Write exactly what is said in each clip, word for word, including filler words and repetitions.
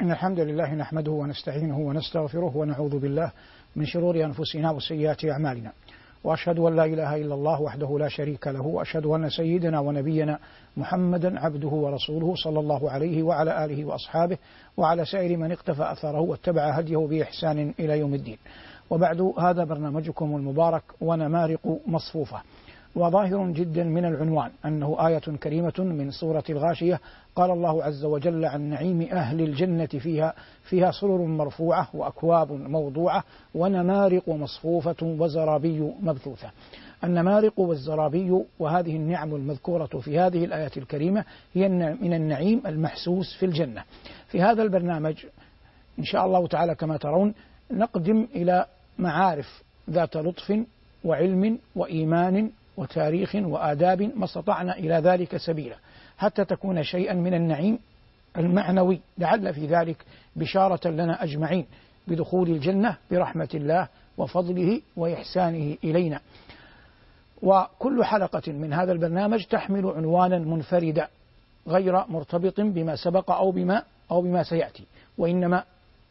إن الحمد لله نحمده ونستعينه ونستغفره ونعوذ بالله من شرور أنفسنا وسيئات أعمالنا، وأشهد أن لا إله إلا الله وحده لا شريك له، وأشهد أن سيدنا ونبينا محمدا عبده ورسوله صلى الله عليه وعلى آله وأصحابه وعلى سائر من اقتفى أثره واتبع هديه بإحسان إلى يوم الدين. وبعد، هذا برنامجكم المبارك ونمارق مصفوفة. وظاهر جدا من العنوان أنه آية كريمة من سورة الغاشية. قال الله عز وجل عن نعيم أهل الجنة فيها فيها سرر مرفوعة وأكواب موضوعة ونمارق مصفوفة وزرابي مبثوثة. النمارق والزرابي وهذه النعم المذكورة في هذه الآية الكريمة هي من النعيم المحسوس في الجنة. في هذا البرنامج إن شاء الله تعالى كما ترون نقدم إلى معارف ذات لطف وعلم وإيمان وتاريخ وآداب ما استطعنا إلى ذلك سبيلا، حتى تكون شيئا من النعيم المعنوي، لعل في ذلك بشارة لنا أجمعين بدخول الجنة برحمة الله وفضله وإحسانه إلينا. وكل حلقة من هذا البرنامج تحمل عنوانا منفردا غير مرتبط بما سبق أو بما أو بما سيأتي، وإنما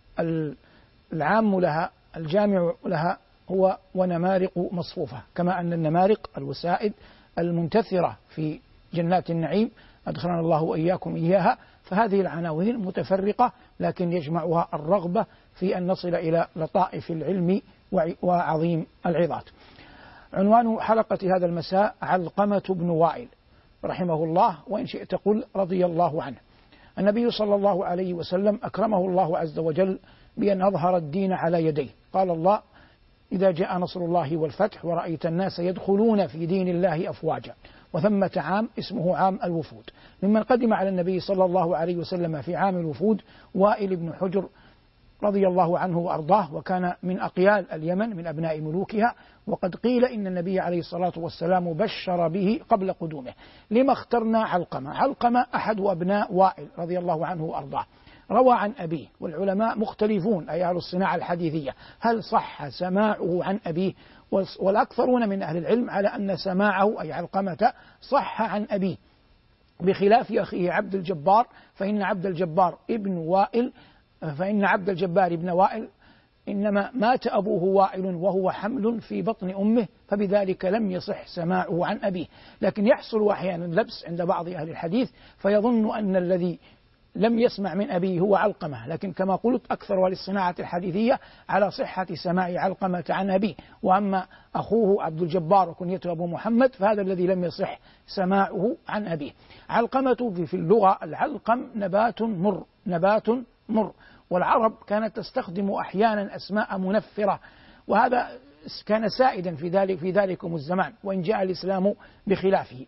العام لها الجامع لها هو ونمارق مصفوفة، كما أن النمارق الوسائد المنتثرة في جنات النعيم أدخلنا الله وإياكم إياها، فهذه العناوين متفرقة لكن يجمعها الرغبة في أن نصل إلى لطائف العلم وعظيم العظات. عنوان حلقة هذا المساء علقمة بن وائل رحمه الله، وإن شئت قل رضي الله عنه. النبي صلى الله عليه وسلم أكرمه الله عز وجل بأن أظهر الدين على يديه. قال الله: إذا جاء نصر الله والفتح ورأيت الناس يدخلون في دين الله أفواجا. وثمة عام اسمه عام الوفود. ممن قدم على النبي صلى الله عليه وسلم في عام الوفود وائل بن حجر رضي الله عنه وأرضاه، وكان من أقيال اليمن من أبناء ملوكها، وقد قيل إن النبي عليه الصلاة والسلام بشر به قبل قدومه. لما اخترنا علقمة؟ علقمة أحد أبناء وائل رضي الله عنه وأرضاه، روى عن أبيه، والعلماء مختلفون أي أهل الصناعة الحديثية هل صح سماعه عن أبيه، والأكثرون من أهل العلم على أن سماعه أي علقمة صح عن أبيه، بخلاف أخيه عبد الجبار، فإن عبد الجبار ابن وائل فإن عبد الجبار ابن وائل إنما مات أبوه وائل وهو حمل في بطن أمه، فبذلك لم يصح سماعه عن أبيه. لكن يحصل أحيانا لبس عند بعض أهل الحديث فيظن أن الذي لم يسمع من أبيه هو علقمة، لكن كما قلت أكثر أهل الصناعة الحديثية على صحة سماع علقمة عن أبيه. وأما أخوه عبد الجبار وكنيته أبو محمد فهذا الذي لم يصح سماعه عن أبيه. علقمة في اللغة العلقم نبات مر نبات مر والعرب كانت تستخدم أحيانا أسماء منفرة، وهذا كان سائدا في ذلك في ذلكم الزمان، وإن جاء الإسلام بخلافه.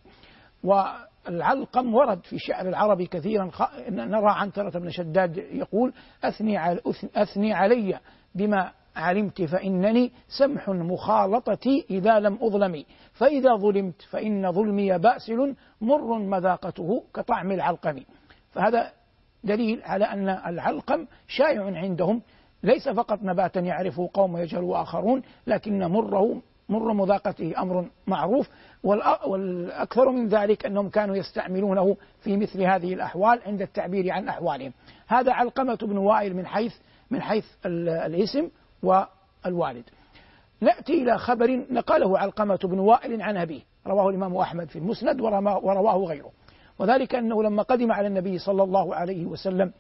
والعلقم ورد في شعر العرب كثيرا. نرى عنترة بن شداد يقول: أثني, أثني علي بما علمت فإنني سمح مخالطتي إذا لم أظلمي، فإذا ظلمت فإن ظلمي باسل مر مذاقته كطعم العلقم. فهذا دليل على أن العلقم شائع عندهم، ليس فقط نباتا يعرفه قوم يجهله آخرون، لكن مره مر مذاقته أمر معروف. والأكثر من ذلك أنهم كانوا يستعملونه في مثل هذه الأحوال عند التعبير عن أحوالهم. هذا علقمة بن وائل من حيث من حيث الاسم والوالد. نأتي إلى خبر نقله علقمة بن وائل عن أبيه، رواه الإمام أحمد في المسند ورواه غيره، وذلك أنه لما قدم على النبي صلى الله عليه وسلم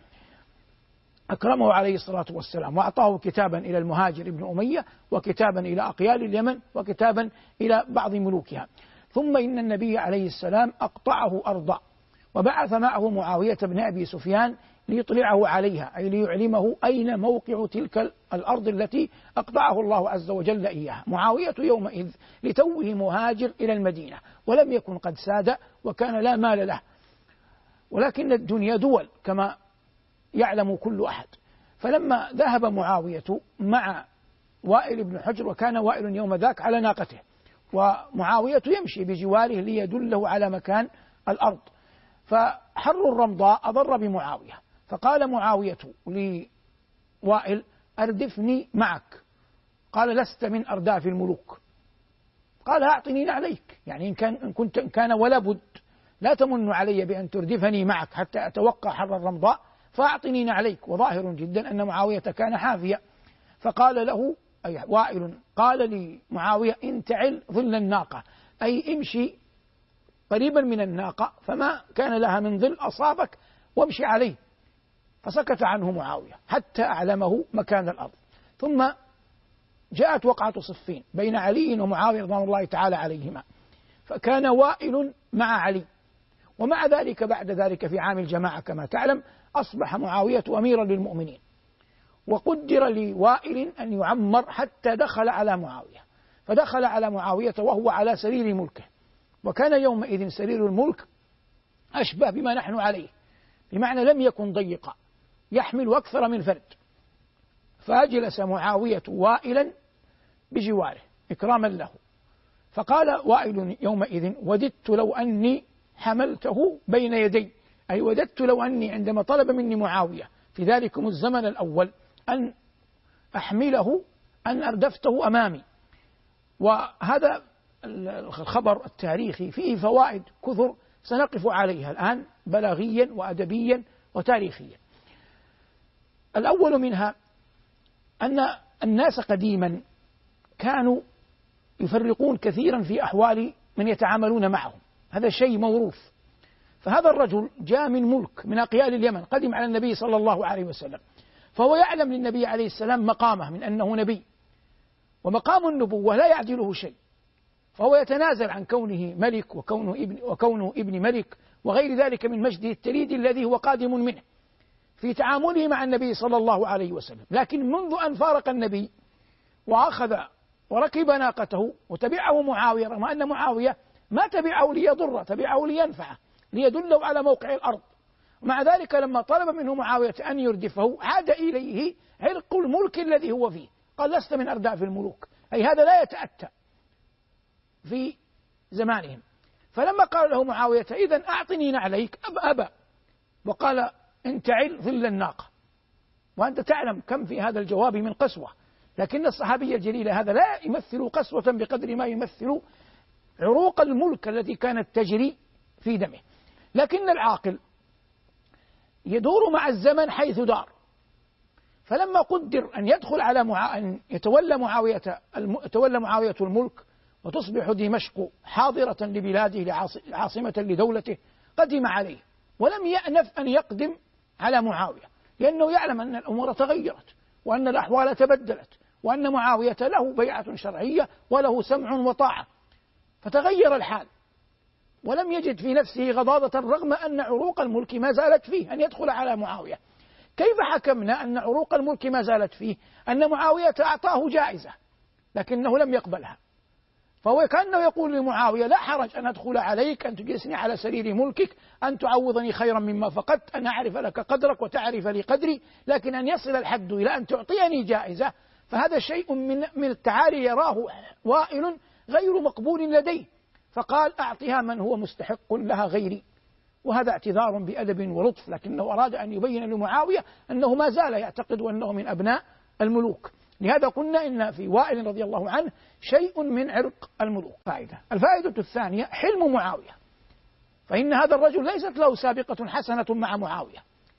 أكرمه عليه الصلاة والسلام وأعطاه كتابا إلى المهاجر ابن أمية، وكتابا إلى أقيال اليمن، وكتابا إلى بعض ملوكها. ثم إن النبي عليه السلام أقطعه أرضا، وبعث معه معاوية بن أبي سفيان ليطلعه عليها، أي ليعلمه أين موقع تلك الأرض التي أقطعه الله عز وجل إياها. معاوية يومئذ لتوه مهاجر إلى المدينة، ولم يكن قد ساد، وكان لا مال له، ولكن الدنيا دول كما يعلم كل أحد. فلما ذهب معاوية مع وائل بن حجر، وكان وائل يوم ذاك على ناقته، ومعاوية يمشي بجواره ليدله على مكان الأرض، فحر الرمضاء أضر بمعاوية، فقال معاوية لوائل: أردفني معك. قال: لست من أرداف الملوك. قال: أعطني عليك، يعني إن كان, إن كنت إن كان ولا بد لا تمن علي بأن تردفني معك حتى أتوقع حر الرمضاء، فأعطني نعليك. وظاهر جدا أن معاوية كان حافيا، فقال له أي وائل قال لمعاوية انتعل ظل الناقة، أي امشي قريبا من الناقة فما كان لها من ظل أصابك وامشي عليه. فسكت عنه معاوية حتى أعلمه مكان الأرض. ثم جاءت وقعة صفين بين علي ومعاوية رضوان الله تعالى عليهما، فكان وائل مع علي، ومع ذلك بعد ذلك في عام الجماعة كما تعلم أصبح معاوية أميرا للمؤمنين، وقدر لوائل أن يعمر حتى دخل على معاوية، فدخل على معاوية وهو على سرير ملكه، وكان يومئذ سرير الملك أشبه بما نحن عليه، بمعنى لم يكن ضيقا يحمل أكثر من فرد. فأجلس معاوية وائلا بجواره إكراما له، فقال وائل يومئذ وددت لو أني حملته بين يدي، أي وددت لو أني عندما طلب مني معاوية في ذلكم الزمن الأول أن أحمله أن أردفته أمامي. وهذا الخبر التاريخي فيه فوائد كثر سنقف عليها الآن بلاغيا وأدبيا وتاريخيا. الأول منها أن الناس قديما كانوا يفرقون كثيرا في أحوال من يتعاملون معهم، هذا شيء موروث. فهذا الرجل جاء من ملك من أقيال اليمن، قدم على النبي صلى الله عليه وسلم، فهو يعلم للنبي عليه السلام مقامه من أنه نبي، ومقام النبوة لا يعدله شيء، فهو يتنازل عن كونه ملك وكونه ابن, وكونه ابن ملك وغير ذلك من مجده التليدي الذي هو قادم منه في تعامله مع النبي صلى الله عليه وسلم. لكن منذ أن فارق النبي وأخذ وركب ناقته وتبعه معاوية، رغم أن معاوية ما تبعه ليضر، تبعه لينفعه ليدله على موقع الأرض، مع ذلك لما طلب منه معاوية أن يردفه عاد إليه عرق الملك الذي هو فيه، قال لست من أرداف الملوك، أي هذا لا يتأتى في زمانهم. فلما قال له معاوية إذن أعطني نعليك أب أبى، وقال انتعل ظل الناقة. وأنت تعلم كم في هذا الجواب من قسوة، لكن الصحابي الجليل هذا لا يمثل قسوة بقدر ما يمثل عروق الملك التي كانت تجري في دمه. لكن العاقل يدور مع الزمن حيث دار، فلما قدر أن يدخل على معا... أن يتولى معاوية الم... يتولى معاوية الملك وتصبح دمشق حاضرة لبلاده عاصمة لدولته، قدم عليه ولم يأنف أن يقدم على معاوية، لأنه يعلم أن الأمور تغيرت وأن الأحوال تبدلت وأن معاوية له بيعة شرعية وله سمع وطاعة، فتغير الحال ولم يجد في نفسه غضاضة رغم أن عروق الملك ما زالت فيه أن يدخل على معاوية. كيف حكمنا أن عروق الملك ما زالت فيه؟ أن معاوية أعطاه جائزة لكنه لم يقبلها، فهو كأنه يقول لمعاوية لا حرج أن أدخل عليك، أن تجلسني على سرير ملكك، أن تعوضني خيرا مما فقدت، أن أعرف لك قدرك وتعرف لي قدري، لكن أن يصل الحد إلى أن تعطيني جائزة فهذا شيء من من التعالي يراه وائل غير مقبول لديه، فقال أعطها من هو مستحق لها غيري. وهذا اعتذار بأدب ولطف، لكنه أراد أن يبين لمعاوية أنه ما زال يعتقد أنه من أبناء الملوك. لهذا قلنا إن في وائل رضي الله عنه شيء من عرق الملوك. فائدة الفائدة الثانية حلم معاوية، فإن هذا الرجل ليست له سابقة حسنة مع معاوية،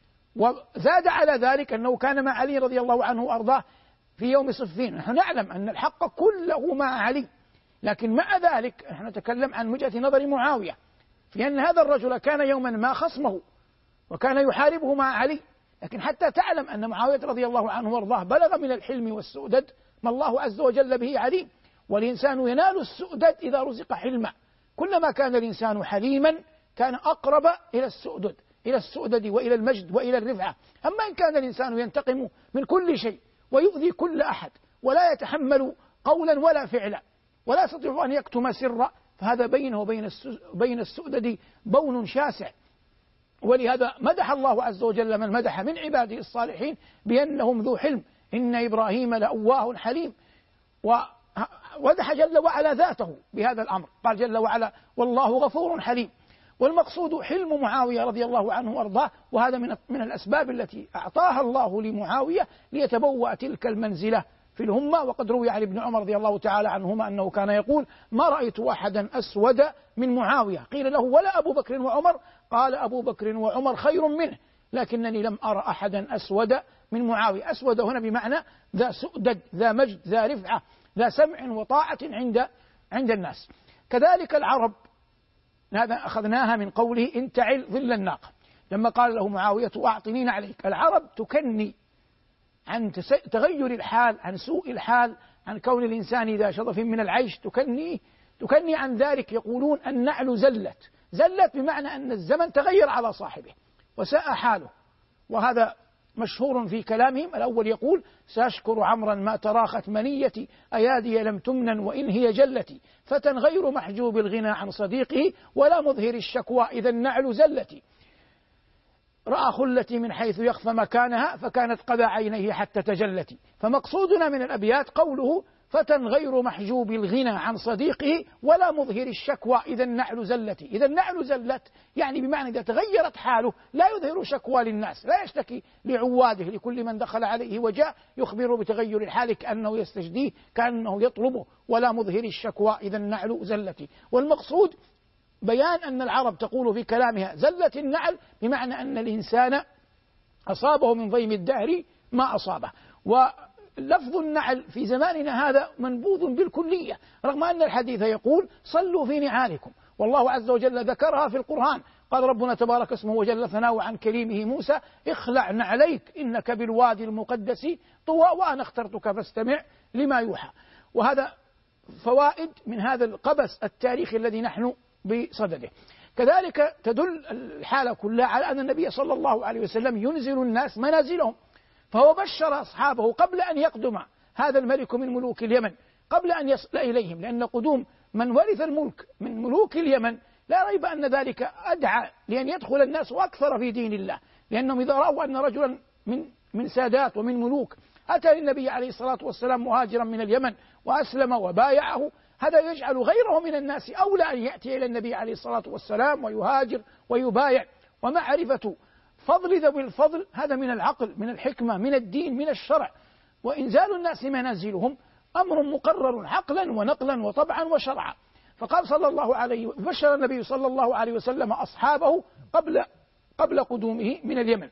وزاد على ذلك أنه كان مع علي رضي الله عنه وأرضاه في يوم صفين. نحن نعلم أن الحق كله مع علي، لكن مع ذلك نحن نتكلم عن وجهة نظر معاوية في أن هذا الرجل كان يوما ما خصمه وكان يحاربه مع علي، لكن حتى تعلم أن معاوية رضي الله عنه وارضاه بلغ من الحلم والسؤدد ما الله عز وجل به عليم، والإنسان ينال السؤدد إذا رزق حلما، كلما كان الإنسان حليما كان أقرب إلى السؤدد إلى السؤدد وإلى المجد وإلى الرفعة. أما إن كان الإنسان ينتقم من كل شيء ويؤذي كل أحد ولا يتحمل قولا ولا فعلا ولا يستطيع أن يكتم سرا، فهذا بينه وبين السؤدد بون شاسع. ولهذا مدح الله عز وجل من مدح من عباده الصالحين بأنهم ذو حلم، إن إبراهيم لأواه حليم، ومدح جل وعلا ذاته بهذا الأمر، قال جل وعلا والله غفور حليم. والمقصود حلم معاوية رضي الله عنه وارضاه، وهذا من من الأسباب التي أعطاها الله لمعاوية ليتبوأ تلك المنزلة في الهمة. وقد روي عن ابن عمر رضي الله تعالى عنهما أنه كان يقول ما رأيت أحدا أسود من معاوية، قيل له ولا أبو بكر وعمر؟ قال أبو بكر وعمر خير منه، لكنني لم أرى أحدا أسود من معاوية. أسود هنا بمعنى ذا سؤدد، ذا مجد، ذا رفعة، ذا سمع وطاعة عند عند الناس. كذلك العرب، هذا أخذناها من قوله إن تعل ظل الناقة، لما قال له معاوية أعطني عليك. العرب تكني عن تغير الحال، عن سوء الحال، عن كون الإنسان ذا شظف من العيش، تكني تكني عن ذلك. يقولون النعل زلت، زلت بمعنى أن الزمن تغير على صاحبه وساء حاله. وهذا مشهور في كلامهم. الأول يقول سأشكر عمرا ما تراخت منيتي، أيادي لم تمنن وإن هي جلتي، فتى غير محجوب الغنى عن صديقه، ولا مظهر الشكوى إذا النعل زلتي، رأى خلتي من حيث يخفى مكانها، فكانت قذى عينيه حتى تجلتي. فمقصودنا من الأبيات قوله فتى غير محجوب الغنى عن صديقه، ولا مظهر الشكوى إذا النعل زلتي. إذا النعل زلت يعني بمعنى إذا تغيرت حاله لا يظهر شكوى للناس، لا يشتكي لعواده، لكل من دخل عليه وجاء يخبره بتغير الحال كأنه يستجديه، كأنه يطلبه. ولا مظهر الشكوى إذا النعل زلتي. والمقصود بيان أن العرب تقول في كلامها زلت النعل بمعنى أن الإنسان أصابه من ضيم الدهر ما أصابه. ولفظ النعل في زماننا هذا منبوذ بالكلية، رغم أن الحديث يقول صلوا في نعالكم، والله عز وجل ذكرها في القرآن. قال ربنا تبارك اسمه وجل ثناؤه عن كريمه موسى اخلع نعليك إنك بالوادي المقدس طوى وأنا اخترتك فاستمع لما يوحى. وهذا فوائد من هذا القبس التاريخي الذي نحن بصدده. كذلك تدل الحالة كلها على أن النبي صلى الله عليه وسلم ينزل الناس منازلهم، فهو بشر أصحابه قبل أن يقدم هذا الملك من ملوك اليمن، قبل أن يصل إليهم، لأن قدوم من ورث الملك من ملوك اليمن لا ريب أن ذلك أدعى لأن يدخل الناس أكثر في دين الله، لأنهم إذا رأوا أن رجلا من من سادات ومن ملوك أتى للنبي عليه الصلاة والسلام مهاجرا من اليمن وأسلم وبايعه، هذا يجعل غيره من الناس أولى أن يأتي إلى النبي عليه الصلاة والسلام ويهاجر ويبايع. ومعرفة فضل ذوي الفضل هذا من العقل، من الحكمة، من الدين، من الشرع. وإنزال الناس منازلهم أمر مقرر عقلا ونقلا وطبعا وشرعا. فقال صلى الله عليه بشر النبي صلى الله عليه وسلم أصحابه قبل قبل قدومه من اليمن.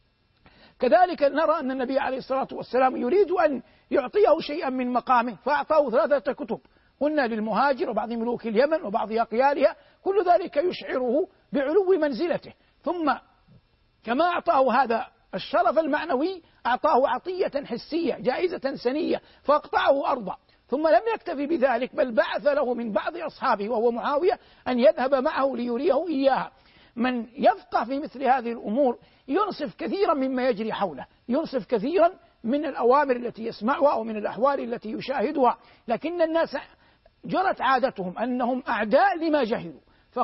كذلك نرى أن النبي عليه الصلاة والسلام يريد أن يعطيه شيئا من مقامه، فأعطاه ثلاثة كتب، قلنا للمهاجر وبعض ملوك اليمن وبعض أقيالها، كل ذلك يشعره بعلو منزلته. ثم كما أعطاه هذا الشرف المعنوي أعطاه عطية حسية جائزة سنية فأقطعه أرضا. ثم لم يكتفي بذلك بل بعث له من بعض أصحابه وهو معاوية أن يذهب معه ليريه إياها. من يفقه في مثل هذه الأمور ينصف كثيرا مما يجري حوله، ينصف كثيرا من الأوامر التي يسمعها أو من الأحوال التي يشاهدها. لكن الناس جرت عادتهم أنهم أعداء لما جهلوا.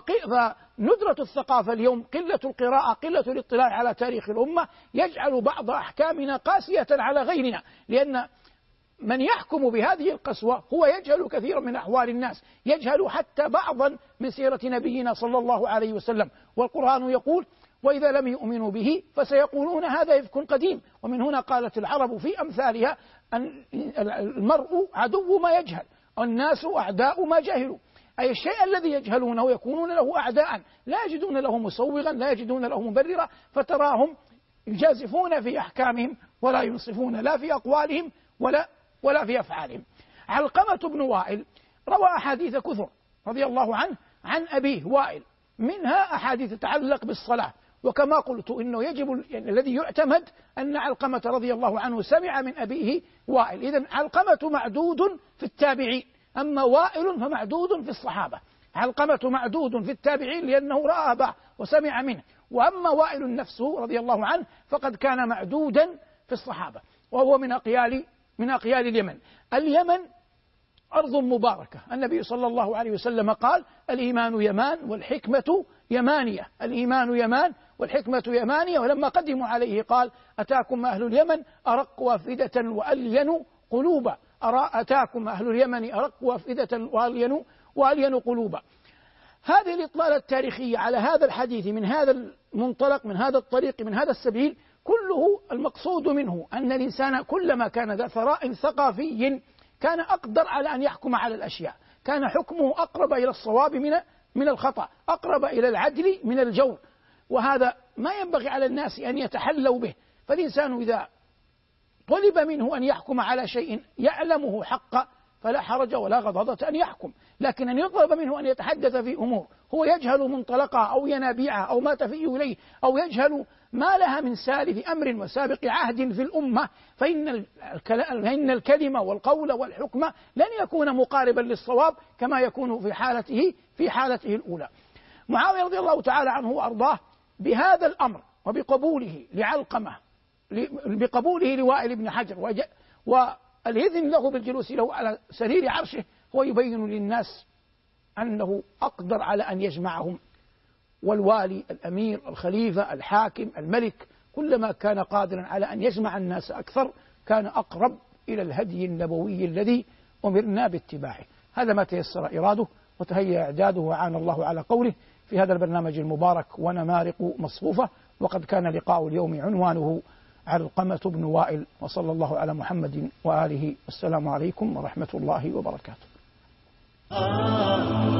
فندرة الثقافة اليوم، قلة القراءة، قلة الاطلاع على تاريخ الأمة، يجعل بعض أحكامنا قاسية على غيرنا، لأن من يحكم بهذه القسوة هو يجهل كثيرا من أحوال الناس، يجهل حتى بعضا من سيرة نبينا صلى الله عليه وسلم. والقرآن يقول وإذا لم يؤمنوا به فسيقولون هذا إفك قديم. ومن هنا قالت العرب في أمثالها أن المرء عدو ما يجهل، الناس أعداء ما جهلوا، أي الشيء الذي يجهلونه يكونون له أعداء، لا يجدون له مسوغا، لا يجدون له مبررا، فتراهم يجازفون في أحكامهم ولا ينصفون لا في أقوالهم ولا ولا في أفعالهم. علقمة بن وائل روى أحاديث كثر رضي الله عنه عن أبيه وائل، منها أحاديث تتعلق بالصلاة. وكما قلت إنه يجب يعني الذي يعتمد أن علقمة رضي الله عنه سمع من أبيه وائل. إذن علقمة معدود في التابعين، أما وائل فمعدود في الصحابة. علقمة معدود في التابعين لأنه رأى أباه وسمع منه، وأما وائل نفسه رضي الله عنه فقد كان معدودا في الصحابة، وهو من أقيال من أقيال اليمن. اليمن أرض مباركة، النبي صلى الله عليه وسلم قال الإيمان يمان والحكمة يمانية، الإيمان يمان والحكمة يمانية. ولما قدموا عليه قال أتاكم أهل اليمن أرق وأفئدة وألين قلوبا، أتاكم أهل اليمن أرق وأفئدة وألين وألين قلوبا. هذه الإطلالة التاريخية على هذا الحديث من هذا المنطلق، من هذا الطريق، من هذا السبيل، كله المقصود منه أن الإنسان كلما كان ذا ثراء ثقافي كان أقدر على أن يحكم على الأشياء، كان حكمه أقرب إلى الصواب من من الخطأ، أقرب إلى العدل من الجور. وهذا ما ينبغي على الناس أن يتحلوا به. فالإنسان إذا طلب منه أن يحكم على شيء يعلمه حقا فلا حرج ولا غضاضة أن يحكم، لكن أن يطلب منه أن يتحدث في أمور هو يجهل منطلقها أو ينابيعها أو ما تفيء إليه أو يجهل ما لها من سالف أمر وسابق عهد في الأمة، فإن فإن الكلمة والقول والحكم لن يكون مقاربا للصواب كما يكون في حالته في حالته الأولى. معاوية رضي الله تعالى عنه وأرضاه بهذا الأمر وبقبوله لعلقمة بقبوله لوائل بن حجر والإذن له بالجلوس له على سرير عرشه هو يبين للناس أنه أقدر على أن يجمعهم، والوالي الأمير الخليفة الحاكم الملك كلما كان قادرا على أن يجمع الناس أكثر كان أقرب إلى الهدي النبوي الذي أمرنا باتباعه. هذا ما تيسر إراده وتهيأ إعداده وعان الله على قوله في هذا البرنامج المبارك ونمارق مصفوفة. وقد كان لقاء اليوم عنوانه علقمة بن وائل، وصلى الله على محمد وآله. السلام عليكم ورحمة الله وبركاته.